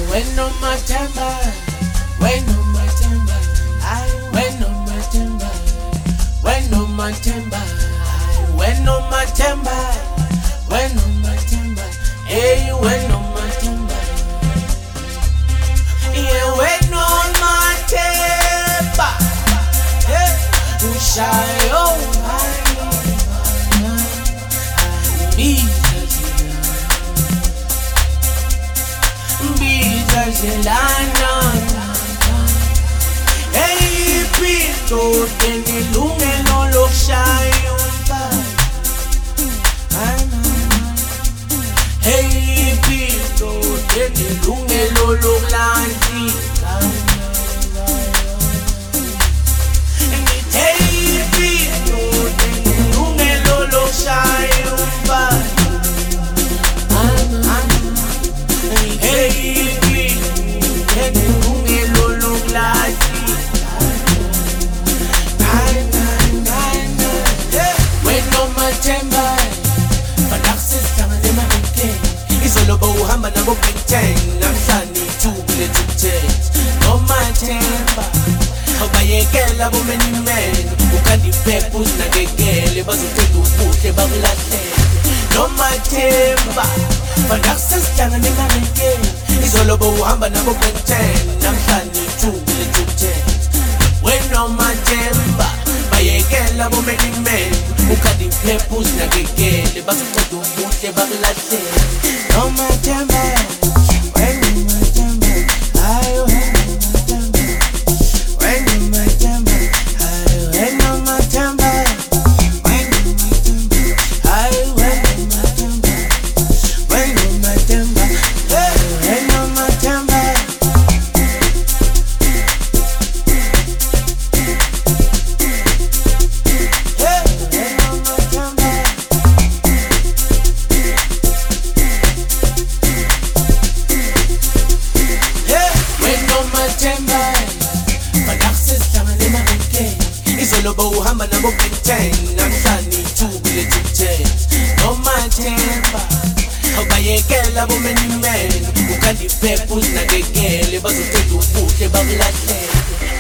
When no my temper, when no my temper, when no my temper, when no my temper, when no my temper, when no my temper, hey, when no my temper, yeah, when no my temper, hey, who shall Zelana, hey, Pito, tenilungelo lokshayo pa. Hey, Pito, tenilungelo loklanti. Hey, Pito, tenilungelo lokshayo pa. Hey, uhamba nabo pretend namhlanje ithubile to no my temper awubayekela bomeni men ukandi phepha uzinakekele bazocela ubuhle bakulahlele no my temper banakusesihlanga nemareke izolobo uhamba nabo pretend namhlanje ithubile to when no my temper bayekela bomeni men ukandi phepha uzinakekele bazocela ubuhle bakulahlele no my temper, when no my temper, when no my temper, when no my temper, when no my temper, when no my temper. Izolobo uhamba nabo pretend namhlanje ithubile to no my temper awubayekela bomeni men ukandi phepha uzinakekele bazocela ubuhle bakulahlele